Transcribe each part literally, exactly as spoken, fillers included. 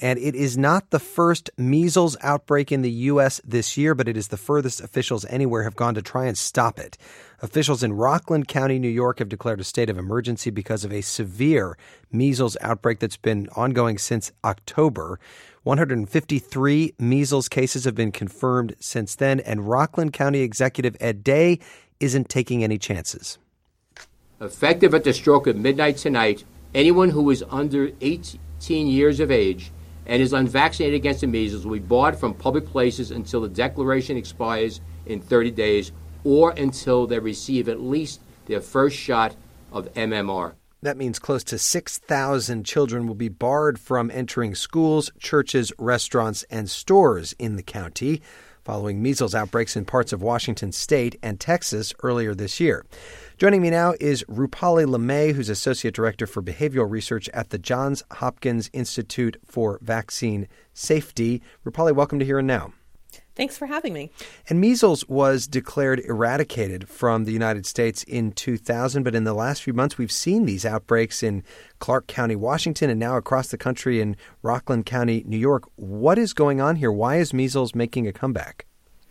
And it is not the first measles outbreak in the U S this year, but it is the furthest officials anywhere have gone to try and stop it. Officials in Rockland County, New York, have declared a state of emergency because of a severe measles outbreak that's been ongoing since October. one hundred fifty-three measles cases have been confirmed since then, and Rockland County Executive Ed Day isn't taking any chances. Effective at the stroke of midnight tonight, anyone who is under eighteen years of age and is unvaccinated against the measles will be barred from public places until the declaration expires in thirty days or until they receive at least their first shot of M M R. That means close to six thousand children will be barred from entering schools, churches, restaurants, and stores in the county, following measles outbreaks in parts of Washington state and Texas earlier this year. Joining me now is Rupali LeMay, who's Associate Director for Behavioral Research at the Johns Hopkins Institute for Vaccine Safety. Rupali, welcome to Here and Now. Thanks for having me. And measles was declared eradicated from the United States in two thousand, but in the last few months we've seen these outbreaks in Clark County, Washington, and now across the country in Rockland County, New York. What is going on here? Why is measles making a comeback?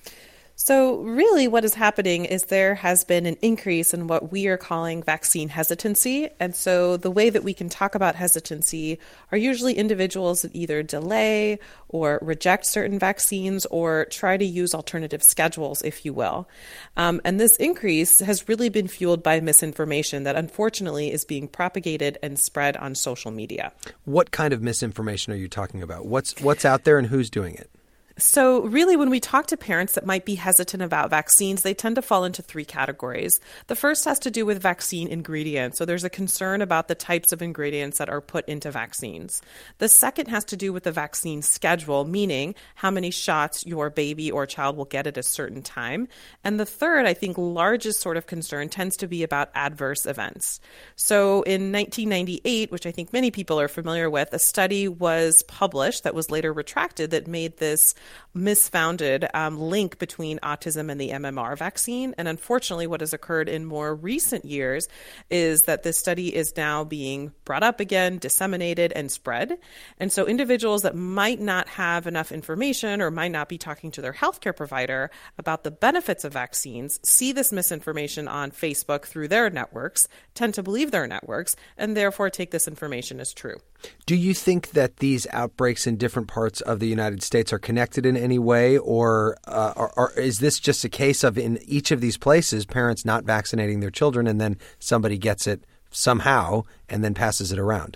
So really what is happening is there has been an increase in what we are calling vaccine hesitancy. And so the way that we can talk about hesitancy are usually individuals that either delay or reject certain vaccines or try to use alternative schedules, if you will. Um, and this increase has really been fueled by misinformation that unfortunately is being propagated and spread on social media. What kind of misinformation are you talking about? What's what's out there and who's doing it? So really, when we talk to parents that might be hesitant about vaccines, they tend to fall into three categories. The first has to do with vaccine ingredients. So there's a concern about the types of ingredients that are put into vaccines. The second has to do with the vaccine schedule, meaning how many shots your baby or child will get at a certain time. And the third, I think, largest sort of concern tends to be about adverse events. So in nineteen ninety-eight, which I think many people are familiar with, a study was published that was later retracted that made this misfounded um, link between autism and the M M R vaccine. And unfortunately, what has occurred in more recent years is that this study is now being brought up again, disseminated, and spread. And so individuals that might not have enough information or might not be talking to their healthcare provider about the benefits of vaccines see this misinformation on Facebook through their networks, tend to believe their networks, and therefore take this information as true. Do you think that these outbreaks in different parts of the United States are connected in any way, or, uh, or, or is this just a case of in each of these places, parents not vaccinating their children and then somebody gets it somehow and then passes it around?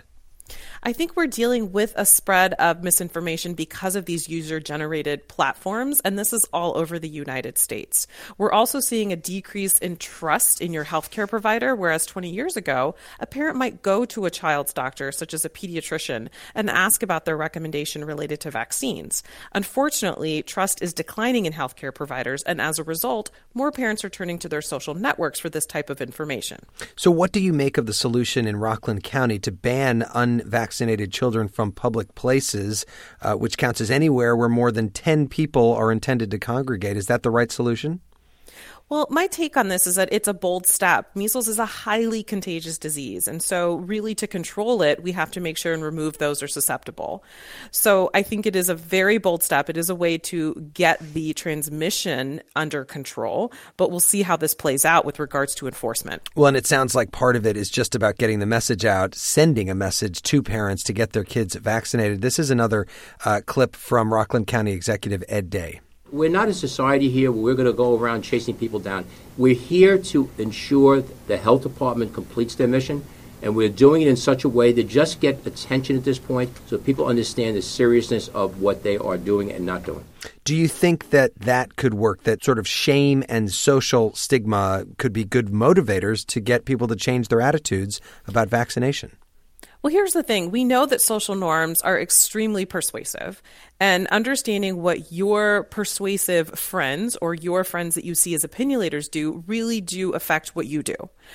I think we're dealing with a spread of misinformation because of these user-generated platforms, and this is all over the United States. We're also seeing a decrease in trust in your healthcare provider, whereas twenty years ago, a parent might go to a child's doctor, such as a pediatrician, and ask about their recommendation related to vaccines. Unfortunately, trust is declining in healthcare providers, and as a result, more parents are turning to their social networks for this type of information. So what do you make of the solution in Rockland County to ban unvaccinated vaccinated children from public places, uh, which counts as anywhere where more than ten people are intended to congregate? Is that the right solution? Well, my take on this is that it's a bold step. Measles is a highly contagious disease. And so really to control it, we have to make sure and remove those who are susceptible. So I think it is a very bold step. It is a way to get the transmission under control, but we'll see how this plays out with regards to enforcement. Well, and it sounds like part of it is just about getting the message out, sending a message to parents to get their kids vaccinated. This is another uh, clip from Rockland County Executive Ed Day. We're not a society here where we're going to go around chasing people down. We're here to ensure the health department completes their mission, and we're doing it in such a way to just get attention at this point so people understand the seriousness of what they are doing and not doing. Do you think that that could work, that sort of shame and social stigma could be good motivators to get people to change their attitudes about vaccination? Well, here's the thing. We know that social norms are extremely persuasive, and understanding what your persuasive friends or your friends that you see as opinion leaders do really do affect what you do.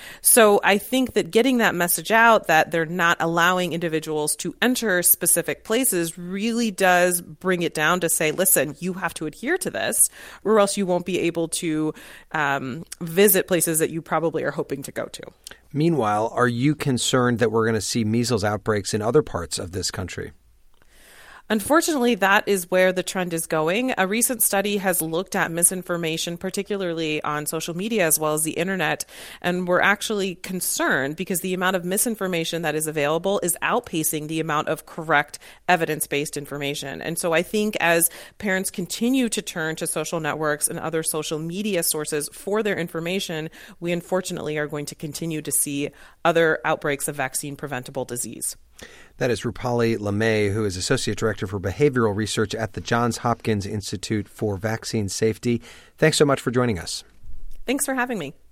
So I think that getting that message out that they're not allowing individuals to enter specific places really does bring it down to say, listen, you have to adhere to this or else you won't be able to um, visit places that you probably are hoping to go to. Meanwhile, are you concerned that we're going to see measles outbreaks in other parts of this country? Unfortunately, that is where the trend is going. A recent study has looked at misinformation, particularly on social media as well as the internet, and we're actually concerned because the amount of misinformation that is available is outpacing the amount of correct evidence-based information. And so I think as parents continue to turn to social networks and other social media sources for their information, we unfortunately are going to continue to see other outbreaks of vaccine-preventable disease. That is Rupali LeMay, who is Associate Director for Behavioral Research at the Johns Hopkins Institute for Vaccine Safety. Thanks so much for joining us. Thanks for having me.